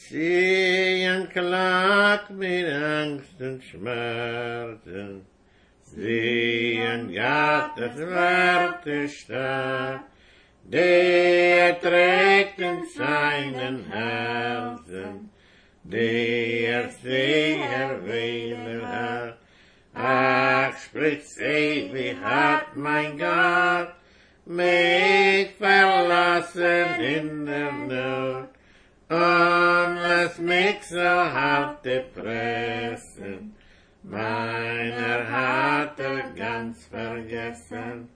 Sieh und klag mit Angst und Schmerzen, sieh und Gott, das wird ist da, der trägt in seinen Herzen, der sehr wähler hat. Ach, sprich sie, wie hat mein Gott mich verlassen in der Not, und lass mich so hart pressen, meiner hat ganz vergessen.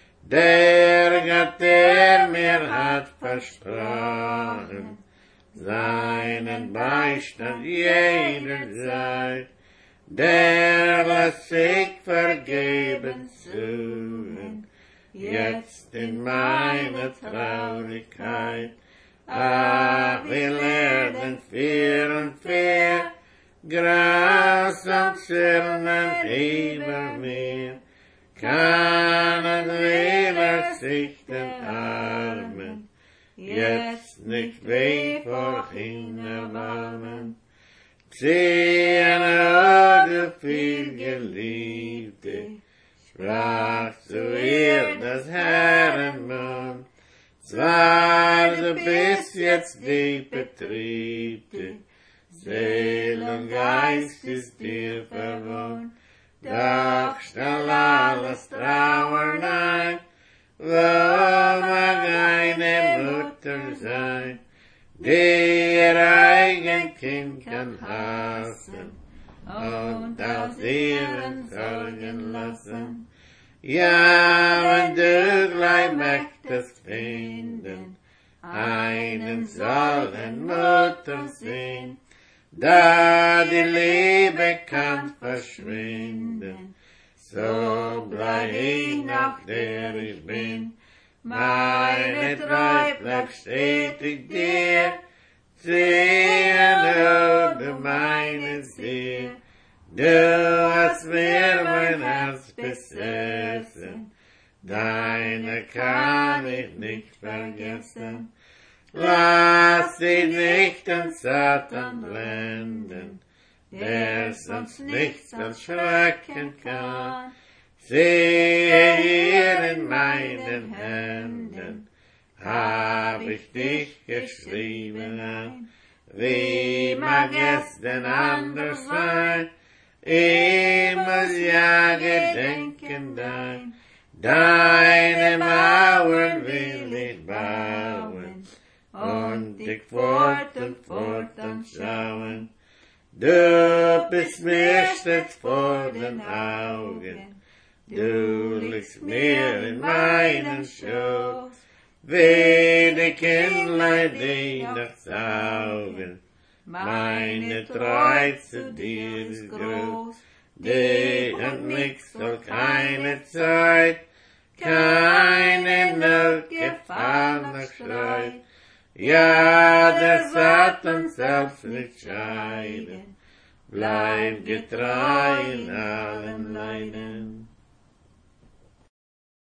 Der Gott, der mir hat versprochen, seinen Beistand jederzeit, der lässt sich vergebens suchen, jetzt in meiner Traurigkeit. Ach, wir lernen vier und vier, grausam zürnen über mir, kann und will sich den Armen jetzt nicht weh vor ihn erbarmen. Ziehen, oh, du viel Geliebte, sprach zu ihr das Herrenmund, zwar du bist jetzt die Betriebte, Seel und Geist ist dir verwohnt, doch schnell alles Trauer ein, wo mag eine Mutter sein, die ihr eigen Kind kann hassen und aus ihren Sorgen lassen. Ja, wenn du gleich möchtest finden, einen solchen Mutter sehen, da die Liebe kann verschwinden, so bleib ich noch der ich bin. Meine Treu bleibt stetig dir, sehen, oh, du meinst dir, du hast mir mein Herz besessen, deine kann ich nicht vergessen. Lass dich nicht an Satan blenden, der sonst nichts erschrecken kann. Siehe hier in meinen Händen, hab ich dich geschrieben an. Wie mag es denn anders sein? Ich muss ja gedenken dein, deine Mauern will ich bauen und dich fort anschauen. Du bist mir stets vor den Augen, du liegst mir in meinen Schoß, wie die Kindlein, die nach saugen. Meine Treu zu dir ist groß, die hat mich so keine Zeit, keine Not gefallen schreit. Ja, der Satan selbst nicht scheiden, bleib getreu in allen Leiden.